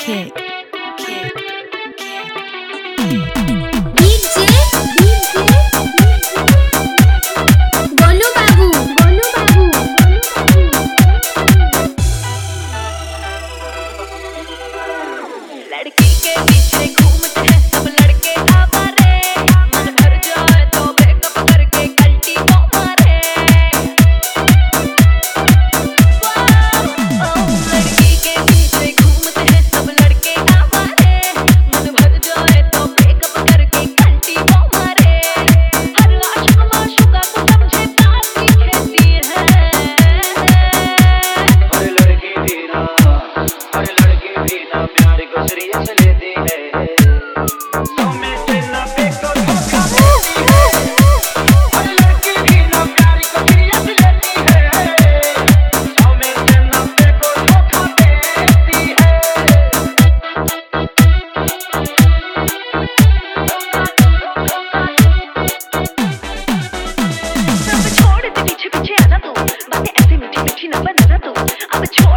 Kick. DJ Golu बाबू लड़की के पीछे घूमते हैं सब लड़के आवारे, मन भर जाए तो ब्रेकअप करके कल्टी वो मारे। लड़की के पीछे घूमते हैं सब लड़के आवारे, मन भर जाए तो ब्रेकअप करके कल्टी वो मारे। हर आशिक माशूका को समझे ताकि खेती है। हर लड़की भी ना प्यार को सीरियस लेती है। सौ में से 90 को धोखा देती है। हर लड़की भी ना प्यार को सीरियस लेती है। सौ में से 90 को धोखा देती है। अब छोड़ दे पीछे पीछे आना तू, बातें ऐसी मीठी मीठी न बनाना तू। अब छोड़